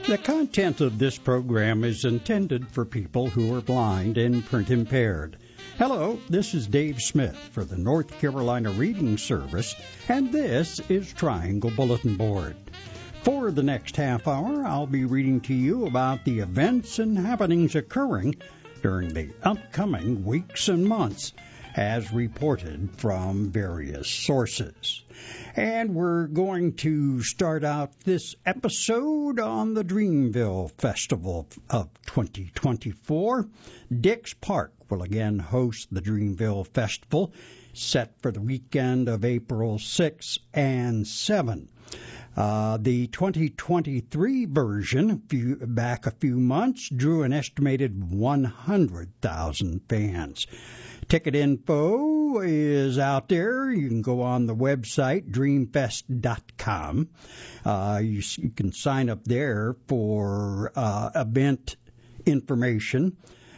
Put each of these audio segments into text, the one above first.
The content of this program is intended for people who are blind and print impaired. Hello, this is Dave Smith for the North Carolina Reading Service, and this is Triangle Bulletin Board. For the next half hour, I'll be reading to you about the events and happenings occurring during the upcoming weeks and months, as reported from various sources. And we're going to start out this episode on the Dreamville Festival of 2024. Dix Park will again host the Dreamville Festival, set for the weekend of April 6 and 7. The 2023 version, back a few months, drew an estimated 100,000 fans. Ticket info is out there. You can go on the website, dreamfest.com. You can sign up there for event information.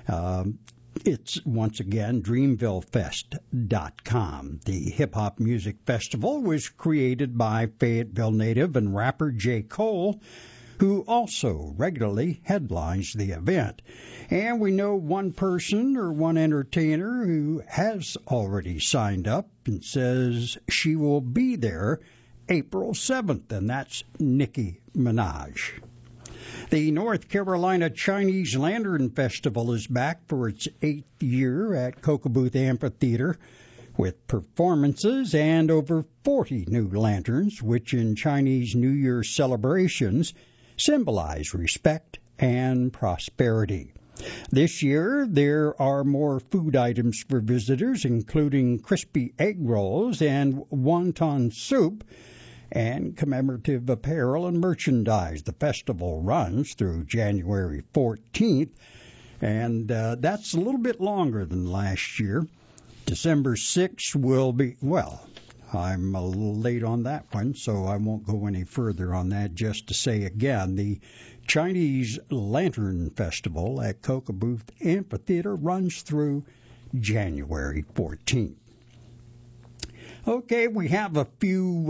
It's, once again, dreamvillefest.com. The hip-hop music festival was created by Fayetteville native and rapper J. Cole, who also regularly headlines the event. And we know one person or one entertainer who has already signed up and says she will be there April 7th, and that's Nicki Minaj. The North Carolina Chinese Lantern Festival is back for its 8th year at Kokobuth Amphitheater, with performances and over 40 new lanterns, which in Chinese New Year celebrations symbolize respect and prosperity. This year, there are more food items for visitors, including crispy egg rolls and wonton soup, and commemorative apparel and merchandise. The festival runs through January 14th, and that's a little bit longer than last year. December 6th will be, well, I'm a little late on that one, so I won't go any further on that. Just to say again, the Chinese Lantern Festival at Kokobuth Amphitheater runs through January 14th. Okay, we have a few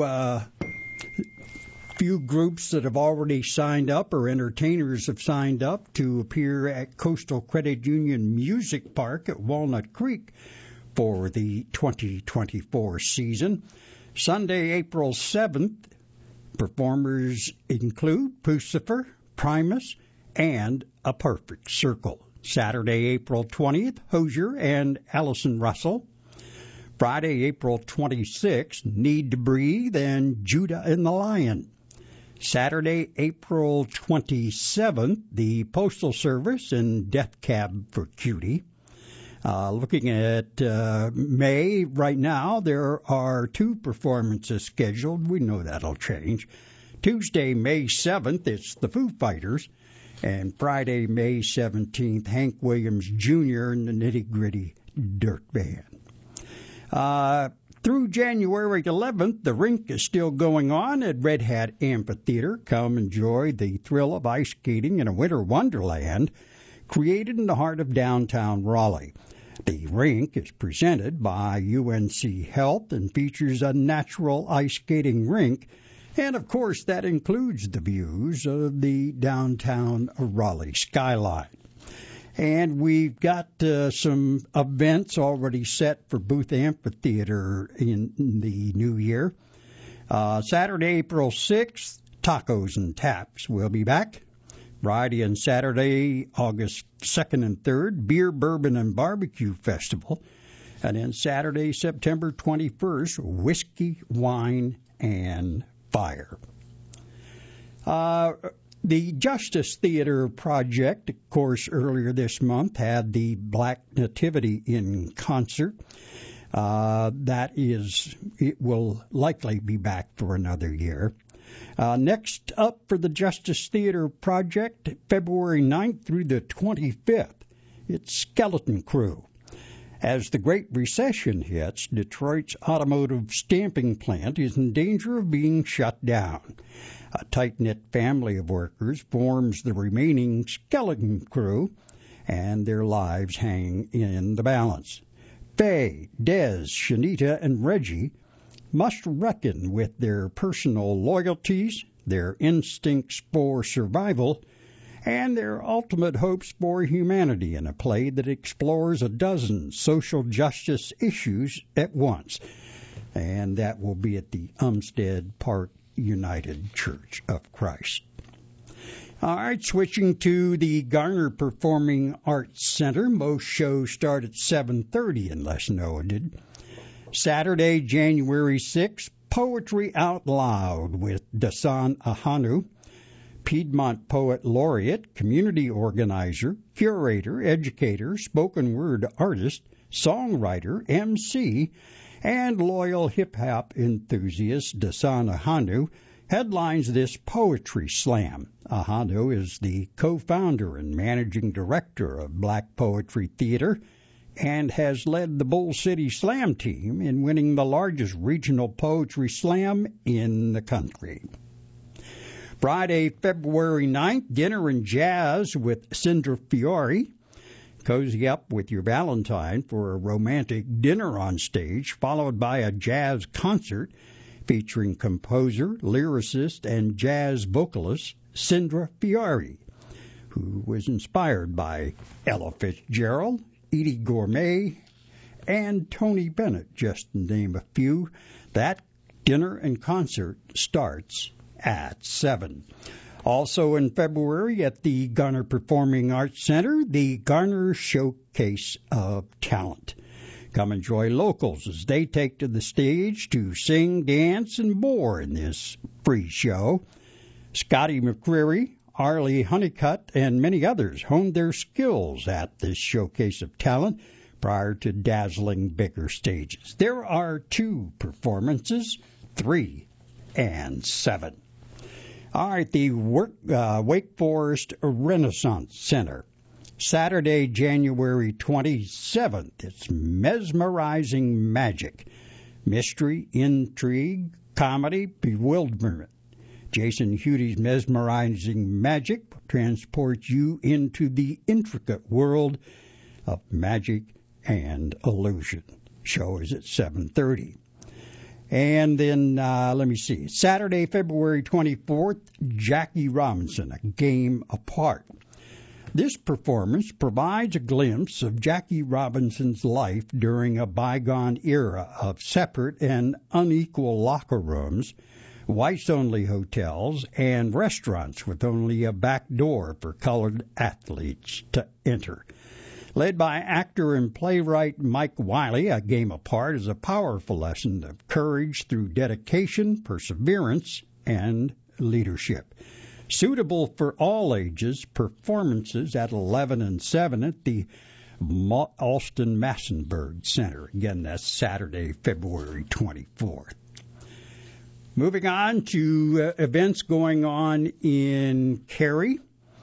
groups that have already signed up, or entertainers have signed up to appear at Coastal Credit Union Music Park at Walnut Creek for the 2024 season. Sunday, April 7th, performers include Pucifer, Primus, and A Perfect Circle. Saturday, April 20th, Hozier and Allison Russell. Friday, April 26th, Need to Breathe and Judah and the Lion. Saturday, April 27th, the Postal Service and Death Cab for Cutie. Looking at May, right now, there are 2 performances scheduled. We know that'll change. Tuesday, May 7th, it's the Foo Fighters. And Friday, May 17th, Hank Williams Jr. and the Nitty Gritty Dirt Band. Through January 11th, the rink is still going on at Red Hat Amphitheater. Come enjoy the thrill of ice skating in a winter wonderland created in the heart of downtown Raleigh. The rink is presented by UNC Health and features a natural ice skating rink. And, of course, that includes the views of the downtown Raleigh skyline. And we've got some events already set for Booth Amphitheater in the new year. Saturday, April 6th, Tacos and Taps will be back. Friday and Saturday, August 2nd and 3rd, Beer, Bourbon, and Barbecue Festival. And then Saturday, September 21st, Whiskey, Wine, and Fire. The Justice Theater Project, of course, earlier this month had the Black Nativity in concert. It will likely be back for another year. Next up for the Justice Theater Project, February 9th through the 25th, it's Skeleton Crew. As the Great Recession hits, Detroit's automotive stamping plant is in danger of being shut down. A tight-knit family of workers forms the remaining skeleton crew, and their lives hang in the balance. Faye, Dez, Shanita, and Reggie must reckon with their personal loyalties, their instincts for survival, and their ultimate hopes for humanity in a play that explores a dozen social justice issues at once. And that will be at the Umstead Park United Church of Christ. All right, switching to the Garner Performing Arts Center. Most shows start at 7:30 unless noted. Saturday, January 6th, Poetry Out Loud with Dasan Ahanu, Piedmont Poet Laureate, community organizer, curator, educator, spoken word artist, songwriter, MC, and loyal hip-hop enthusiast Dasan Ahanu headlines this poetry slam. Ahanu is the co-founder and managing director of Black Poetry Theater and has led the Bull City Slam team in winning the largest regional poetry slam in the country. Friday, February 9th, dinner and jazz with Sindra Fiore. Cozy up with your Valentine for a romantic dinner on stage, followed by a jazz concert featuring composer, lyricist, and jazz vocalist Sindra Fiore, who was inspired by Ella Fitzgerald, Edie Gourmet, and Tony Bennett, just to name a few. That dinner and concert starts at 7. Also in February at the Garner Performing Arts Center, the Garner Showcase of Talent. Come enjoy locals as they take to the stage to sing, dance, and more in this free show. Scotty McCreary, Arlie Honeycutt, and many others honed their skills at this Showcase of Talent prior to dazzling bigger stages. There are 2 performances, 3 and 7. All right, the Wake Forest Renaissance Center. Saturday, January 27th. It's mesmerizing magic, mystery, intrigue, comedy, bewilderment. Jason Hudy's mesmerizing magic transports you into the intricate world of magic and illusion. Show is at 7:30. And then, Saturday, February 24th, Jackie Robinson, A Game Apart. This performance provides a glimpse of Jackie Robinson's life during a bygone era of separate and unequal locker rooms, whites-only hotels, and restaurants with only a back door for colored athletes to enter. Led by actor and playwright Mike Wiley, A Game Apart is a powerful lesson of courage through dedication, perseverance, and leadership. Suitable for all ages, performances at 11 and 7 at the Alston Massenburg Center. Again, that's Saturday, February 24th. Moving on to events going on in Cary.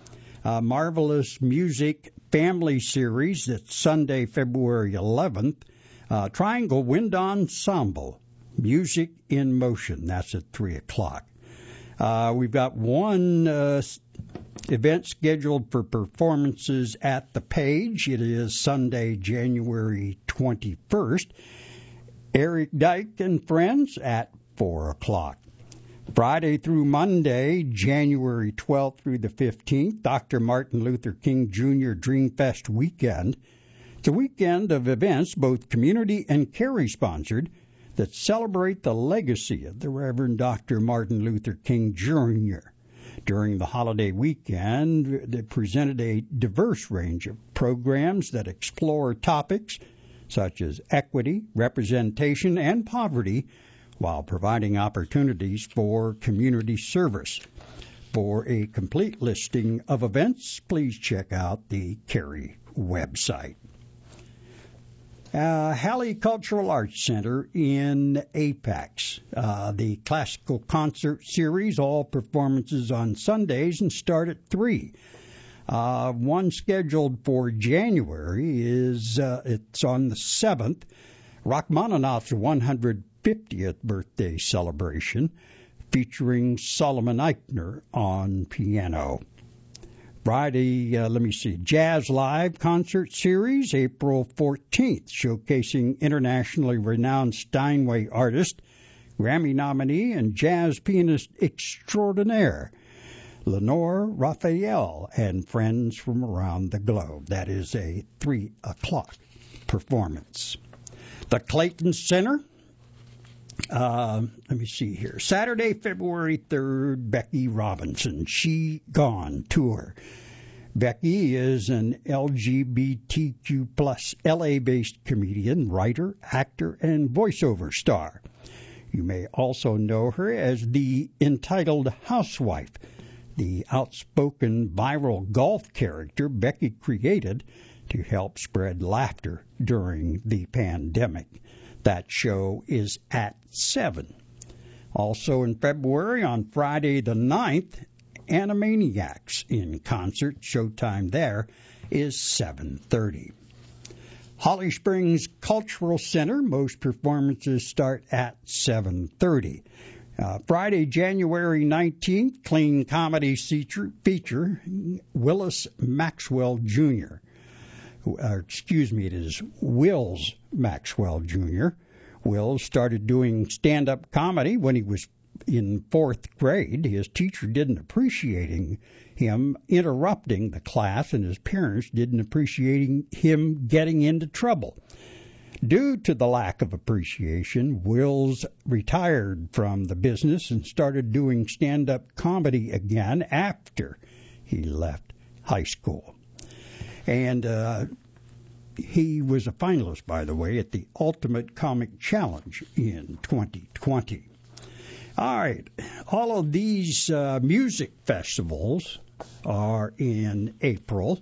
Marvelous Music Family Series. That's Sunday, February 11th. Triangle Wind Ensemble, Music in Motion. That's at 3 o'clock. We've got one event scheduled for performances at the Page. It is Sunday, January 21st. Eric Dyke and Friends at 4 o'clock. Friday through Monday, January 12th through the 15th, Dr. Martin Luther King Jr. Dreamfest Weekend. It's a weekend of events, both community and Cary-sponsored, that celebrate the legacy of the Reverend Dr. Martin Luther King Jr. During the holiday weekend, they presented a diverse range of programs that explore topics such as equity, representation, and poverty, while providing opportunities for community service. For a complete listing of events, please check out the Cary website. Halley Cultural Arts Center in Apex. The classical concert series, all performances on Sundays and start at 3. One scheduled for January is it's on the 7th. Rachmaninoff's 150th birthday celebration, featuring Solomon Eichner on piano. Friday, Jazz Live Concert Series, April 14th, showcasing internationally renowned Steinway artist Grammy nominee and jazz pianist extraordinaire Lenore Raphael and friends from around the globe. That is a 3 o'clock performance. The Clayton Center. Let me see here. Saturday, February 3rd, Becky Robinson, She Gone Tour. Becky is an LGBTQ plus LA-based comedian, writer, actor, and voiceover star. You may also know her as the entitled housewife, the outspoken viral golf character Becky created to help spread laughter during the pandemic. That show is at 7. Also in February, on Friday the 9th, Animaniacs in concert. Showtime there is 7:30. Holly Springs Cultural Center. Most performances start at 7:30. Friday, January 19th, clean comedy feature Willis Maxwell Jr. It is Wills Maxwell Jr. Wills started doing stand-up comedy when he was in 4th grade. His teacher didn't appreciate him interrupting the class, and his parents didn't appreciate him getting into trouble. Due to the lack of appreciation, Wills retired from the business and started doing stand-up comedy again after he left high school. And he was a finalist, by the way, at the Ultimate Comic Challenge in 2020. All right, all of these music festivals are in April.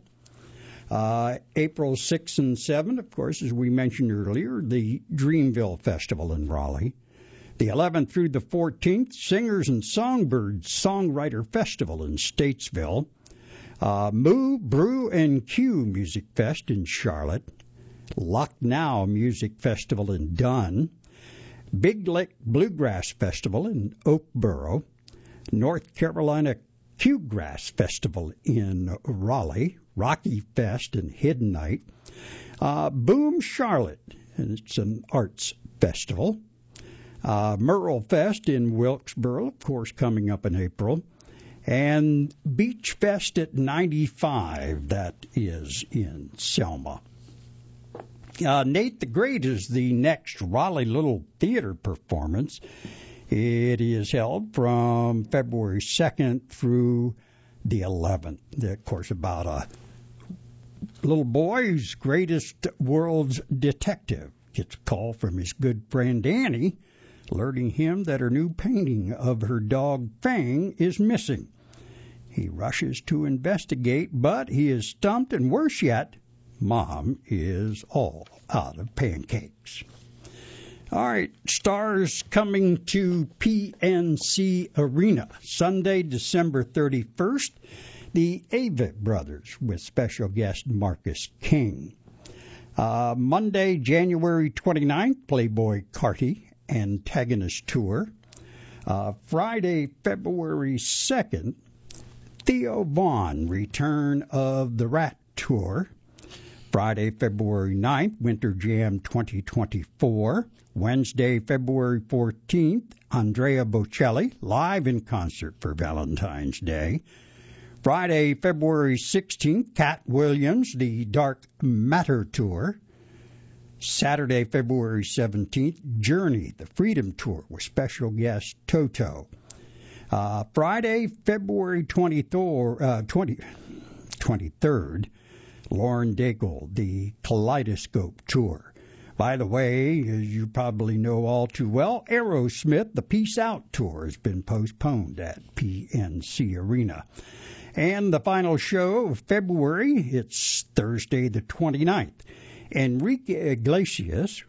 April 6 and 7, of course, as we mentioned earlier, the Dreamville Festival in Raleigh. The 11th through the 14th, Singers and Songbirds Songwriter Festival in Statesville. Moo, Brew, and Q Music Fest in Charlotte. Lucknow Music Festival in Dunn. Big Lick Bluegrass Festival in Oakboro. North Carolina Qgrass Festival in Raleigh. Rocky Fest and Hidden Night. Boom Charlotte, and it's an arts festival. Merle Fest in Wilkesboro, of course, coming up in April. And Beach Fest at 95, that is in Selma. Nate the Great is the next Raleigh Little Theater performance. It is held from February 2nd through the 11th. Of course, about a little boy who's greatest world's detective gets a call from his good friend Annie, alerting him that her new painting of her dog Fang is missing. He rushes to investigate, but he is stumped, and worse yet, Mom is all out of pancakes. All right, stars coming to PNC Arena. Sunday, December 31st, the Avett Brothers with special guest Marcus King. Monday, January 29th, Playboy Carti Antagonist Tour. Friday, February 2nd, Theo Vaughn, Return of the Rat Tour. Friday, February 9th, Winter Jam 2024. Wednesday, February 14th, Andrea Bocelli, live in concert for Valentine's Day. Friday, February 16th, Cat Williams, the Dark Matter Tour. Saturday, February 17th, Journey, the Freedom Tour with special guest Toto. Friday, February 23rd, Lauren Daigle, the Kaleidoscope Tour. By the way, as you probably know all too well, Aerosmith, the Peace Out Tour, has been postponed at PNC Arena. And the final show of February, it's Thursday the 29th. Enrique Iglesias,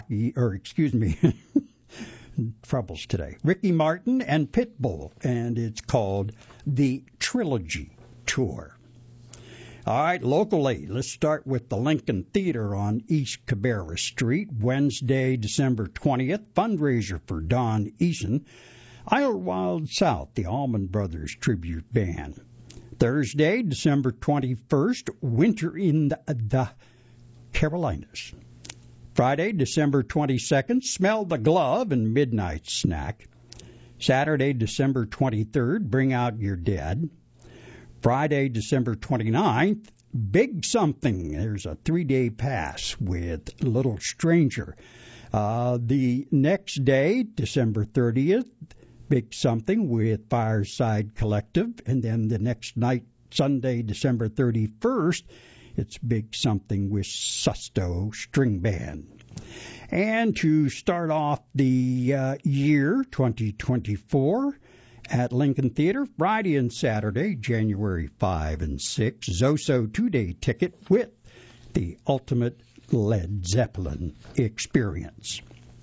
troubles today. Ricky Martin and Pitbull, and it's called the Trilogy Tour. All right, locally, let's start with the Lincoln Theater on East Cabarrus Street. Wednesday, December 20th, fundraiser for Don Eason. Idlewild South, the Allman Brothers Tribute Band. Thursday, December 21st, Winter in the Carolinas. Friday, December 22nd, Smell the Glove and Midnight Snack. Saturday, December 23rd, Bring Out Your Dead. Friday, December 29th, Big Something. There's a 3-day pass with Little Stranger. The next day, December 30th, Big Something with Fireside Collective. And then the next night, Sunday, December 31st, it's Big Something with Susto String Band. And to start off the year 2024 at Lincoln Theater, Friday and Saturday, January 5 and 6, Zoso 2-day ticket with the ultimate Led Zeppelin experience.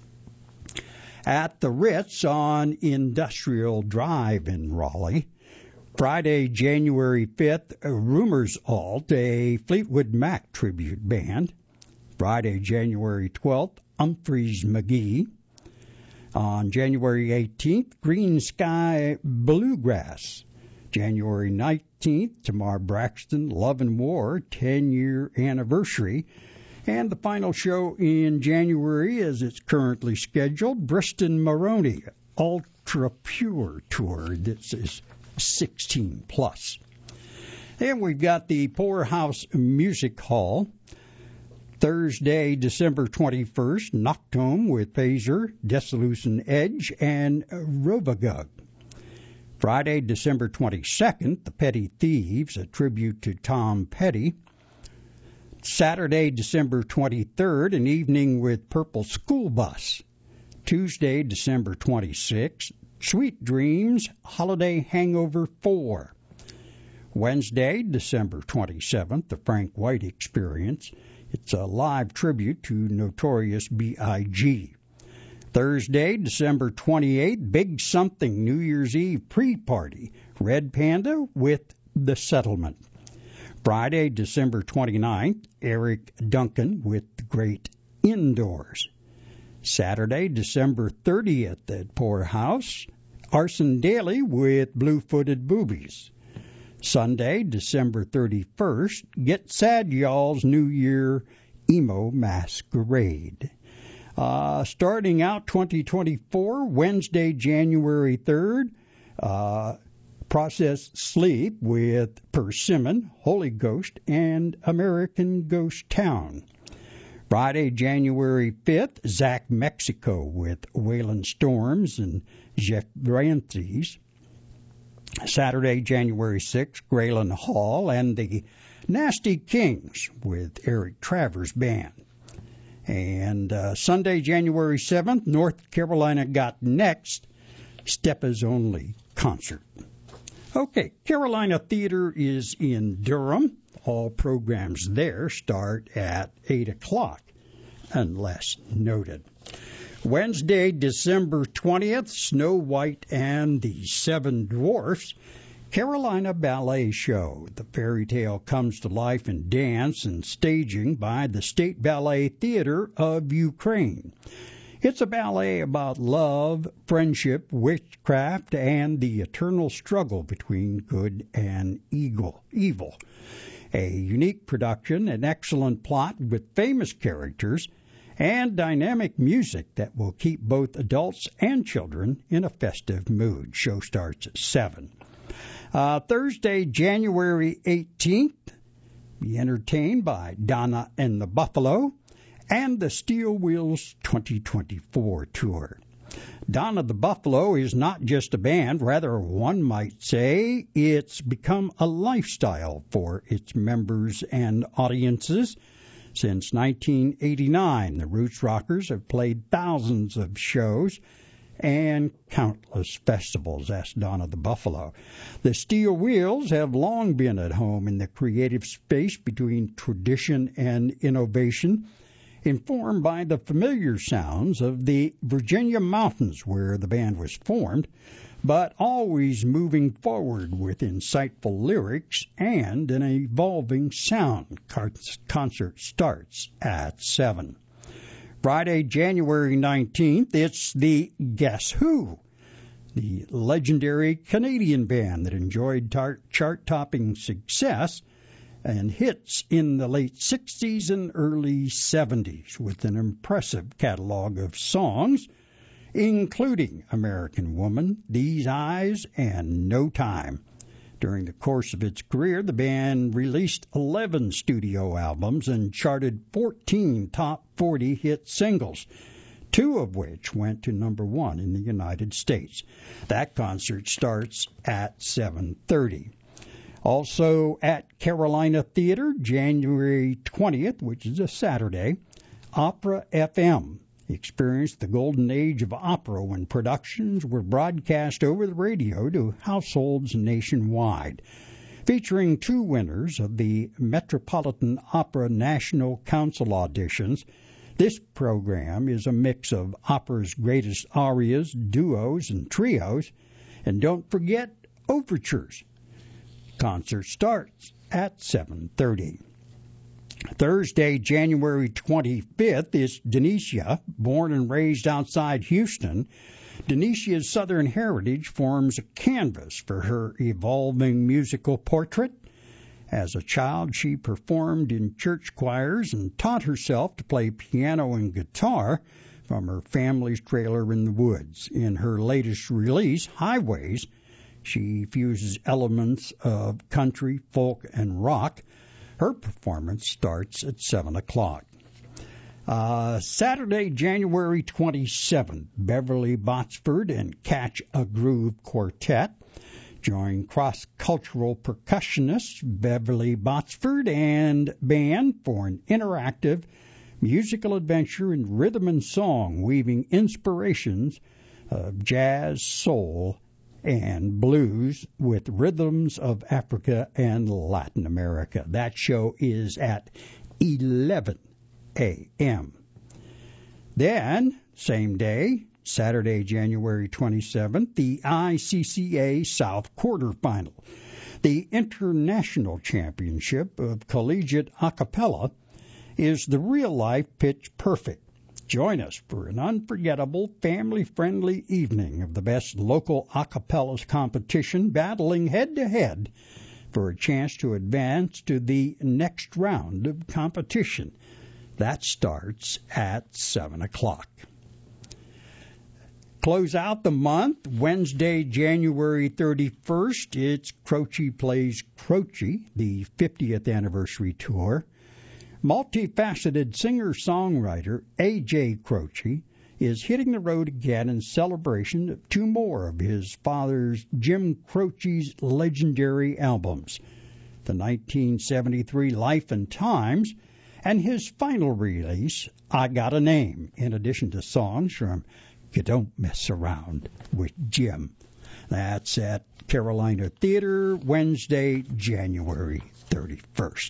At the Ritz on Industrial Drive in Raleigh, Friday, January 5th, Rumors Alt, a Fleetwood Mac tribute band. Friday, January 12th, Humphreys McGee. On January 18th, Green Sky Bluegrass. January 19th, Tamar Braxton, Love and War, 10-year anniversary. And the final show in January, as it's currently scheduled, Briston Maroney, Ultra Pure Tour. This is 16 plus. And we've got the Poorhouse Music Hall. Thursday, December 21st, Noctome with Phaser, Dissolution Edge, and Rovagug. Friday, December 22nd, The Petty Thieves, a tribute to Tom Petty. Saturday, December 23rd, an evening with Purple School Bus. Tuesday, December 26th, Sweet Dreams, Holiday Hangover 4. Wednesday, December 27th, The Frank White Experience. It's a live tribute to Notorious B.I.G. Thursday, December 28th, Big Something New Year's Eve pre-party. Red Panda with The Settlement. Friday, December 29th, Eric Duncan with The Great Indoors. Saturday, December 30th at Poorhouse, Arson Daly with Blue-Footed Boobies. Sunday, December 31st, Get Sad Y'all's New Year Emo Masquerade. Starting out 2024, Wednesday, January 3rd, Process Sleep with Persimmon, Holy Ghost, and American Ghost Town. Friday, January 5th, Zach Mexico with Waylon Storms and Jeff Branthes. Saturday, January 6th, Graylin Hall and the Nasty Kings with Eric Travers Band. And Sunday, January 7th, North Carolina Got Next, Steppa's Only Concert. Okay, Carolina Theater is in Durham. All programs there start at 8 o'clock, unless noted. Wednesday, December 20th, Snow White and the Seven Dwarfs, Carolina Ballet Show. The fairy tale comes to life in dance and staging by the State Ballet Theater of Ukraine. It's a ballet about love, friendship, witchcraft, and the eternal struggle between good and evil. A unique production, an excellent plot with famous characters, and dynamic music that will keep both adults and children in a festive mood. Show starts at 7. Thursday, January 18th, be entertained by Donna and the Buffalo and the Steel Wheels 2024 tour. Donna the Buffalo is not just a band, rather one might say it's become a lifestyle for its members and audiences. Since 1989, the Roots Rockers have played thousands of shows and countless festivals. That's Donna the Buffalo. The Steel Wheels have long been at home in the creative space between tradition and innovation, informed by the familiar sounds of the Virginia mountains where the band was formed, but always moving forward with insightful lyrics and an evolving sound. Concert starts at 7. Friday, January 19th, it's the Guess Who, the legendary Canadian band that enjoyed chart-topping success and hits in the late 60s and early 70s with an impressive catalog of songs, including American Woman, These Eyes, and No Time. During the course of its career, the band released 11 studio albums and charted 14 top 40 hit singles, 2 of which went to number 1 in the United States. That concert starts at 7:30. Also at Carolina Theater, January 20th, which is a Saturday, Opera FM experienced the golden age of opera when productions were broadcast over the radio to households nationwide. Featuring 2 winners of the Metropolitan Opera National Council auditions, this program is a mix of opera's greatest arias, duos, and trios. And don't forget overtures. Concert starts at 7:30. Thursday, January 25th, is Denisha. Born and raised outside Houston, Denisha's Southern heritage forms a canvas for her evolving musical portrait. As a child, she performed in church choirs and taught herself to play piano and guitar from her family's trailer in the woods. In her latest release, Highways, she fuses elements of country, folk, and rock. Her performance starts at 7 o'clock. Saturday, January 27th, Beverly Botsford and Catch a Groove Quartet join cross-cultural percussionists Beverly Botsford and band for an interactive musical adventure in rhythm and song, weaving inspirations of jazz, soul, and blues with rhythms of Africa and Latin America. That show is at 11 a.m. Then, same day, Saturday, January 27th, the ICCA South Quarterfinal, the International Championship of Collegiate A Cappella, is the real-life Pitch Perfect. Join us for an unforgettable, family-friendly evening of the best local a cappellas competition, battling head-to-head for a chance to advance to the next round of competition. That starts at 7 o'clock. Close out the month, Wednesday, January 31st, it's Croce Plays Croce, the 50th anniversary tour. Multifaceted singer-songwriter A.J. Croce is hitting the road again in celebration of 2 more of his father's, Jim Croce's, legendary albums, the 1973 Life and Times, and his final release, I Got a Name, in addition to songs from You Don't Mess Around with Jim. That's at Carolina Theater, Wednesday, January 31st.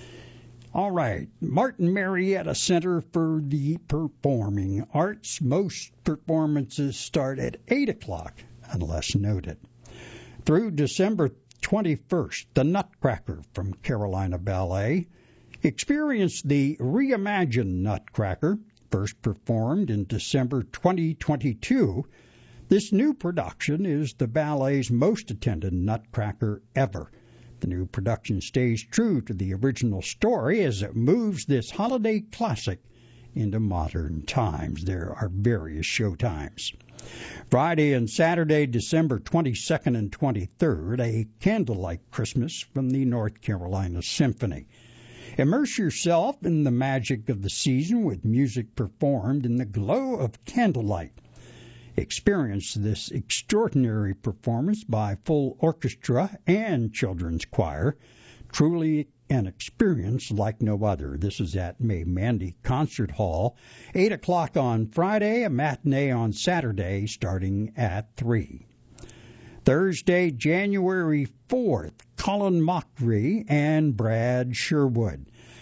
All right, Martin Marietta Center for the Performing Arts. Most performances start at 8 o'clock, unless noted. Through December 21st, the Nutcracker from Carolina Ballet. Experience the reimagined Nutcracker, first performed in December 2022. This new production is the ballet's most attended Nutcracker ever. The new production stays true to the original story as it moves this holiday classic into modern times. There are various show times. Friday and Saturday, December 22nd and 23rd, a Candlelight Christmas from the North Carolina Symphony. Immerse yourself in the magic of the season with music performed in the glow of candlelight. Experience this extraordinary performance by full orchestra and children's choir. Truly an experience like no other. This is at May Mandy Concert Hall, 8 o'clock on Friday, a matinee on Saturday starting at 3. Thursday, January 4th, Colin Mochrie and Brad Sherwood,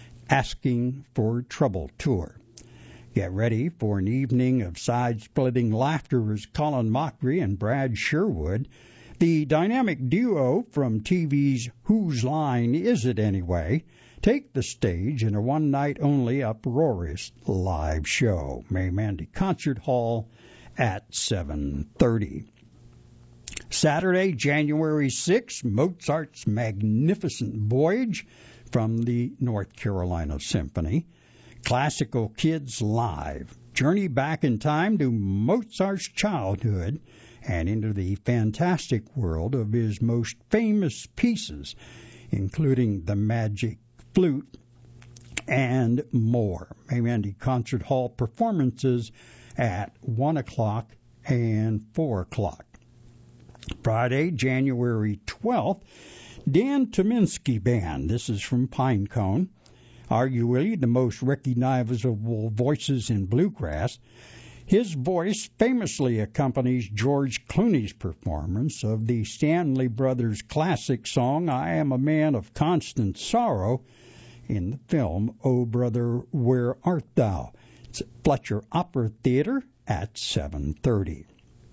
Asking for Trouble Tour. Get ready for an evening of side-splitting laughter as Colin Mochrie and Brad Sherwood, the dynamic duo from TV's Whose Line Is It Anyway, take the stage in a one-night-only uproarious live show. May Mandy Concert Hall at 7:30. Saturday, January 6th, Mozart's Magnificent Voyage from the North Carolina Symphony. Classical Kids Live. Journey back in time to Mozart's childhood and into the fantastic world of his most famous pieces, including the Magic Flute and more. May Mandy Concert Hall performances at 1 o'clock and 4 o'clock. Friday, January 12th, Dan Tominski Band. This is from Pinecone. Arguably the most recognizable voices in bluegrass. His voice famously accompanies George Clooney's performance of the Stanley Brothers classic song, I Am a Man of Constant Sorrow, in the film, O Brother, Where Art Thou? It's at Fletcher Opera Theater at 7:30.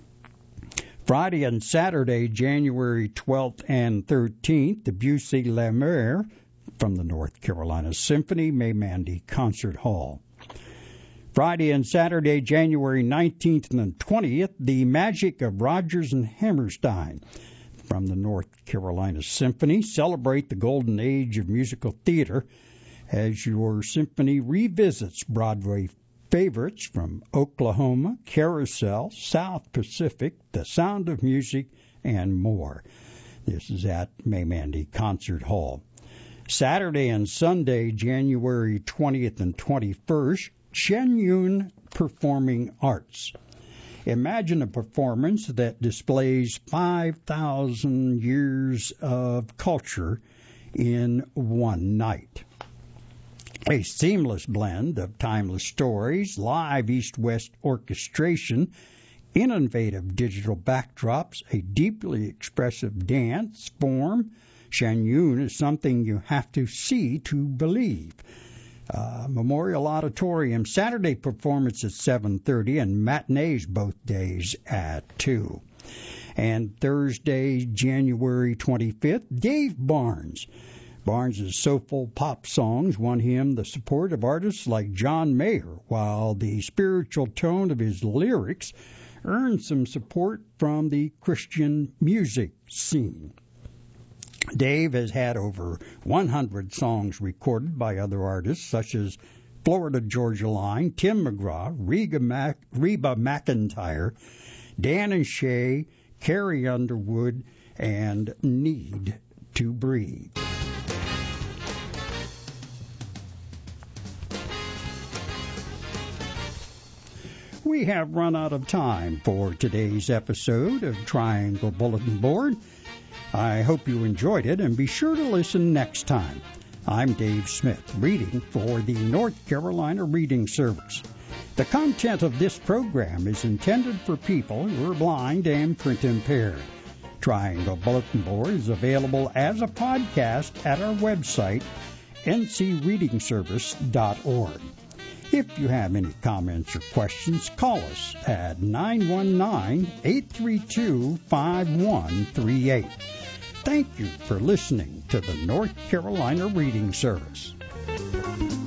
Friday and Saturday, January 12th and 13th, Debussy-Lemaire from the North Carolina Symphony, May Mandy Concert Hall. Friday and Saturday, January 19th and 20th, The Magic of Rodgers and Hammerstein from the North Carolina Symphony. Celebrate the golden age of musical theater as your symphony revisits Broadway favorites from Oklahoma, Carousel, South Pacific, The Sound of Music, and more. This is at May Mandy Concert Hall. Saturday and Sunday, January 20th and 21st, Chen Yun Performing Arts. Imagine a performance that displays 5,000 years of culture in one night. A seamless blend of timeless stories, live East-West orchestration, innovative digital backdrops, a deeply expressive dance form. Chen Yun is something you have to see to believe. Memorial Auditorium, Saturday performance at 7:30 and matinees both days at 2. And Thursday, January 25th, Dave Barnes. Barnes' soulful pop songs won him the support of artists like John Mayer, while the spiritual tone of his lyrics earned some support from the Christian music scene. Dave has had over 100 songs recorded by other artists such as Florida Georgia Line, Tim McGraw, Reba McEntire, Dan and Shay, Carrie Underwood, and Need to Breathe. We have run out of time for today's episode of Triangle Bulletin Board. I hope you enjoyed it, and be sure to listen next time. I'm Dave Smith, reading for the North Carolina Reading Service. The content of this program is intended for people who are blind and print impaired. Triangle Bulletin Board is available as a podcast at our website, ncreadingservice.org. If you have any comments or questions, call us at 919-832-5138. Thank you for listening to the North Carolina Reading Service.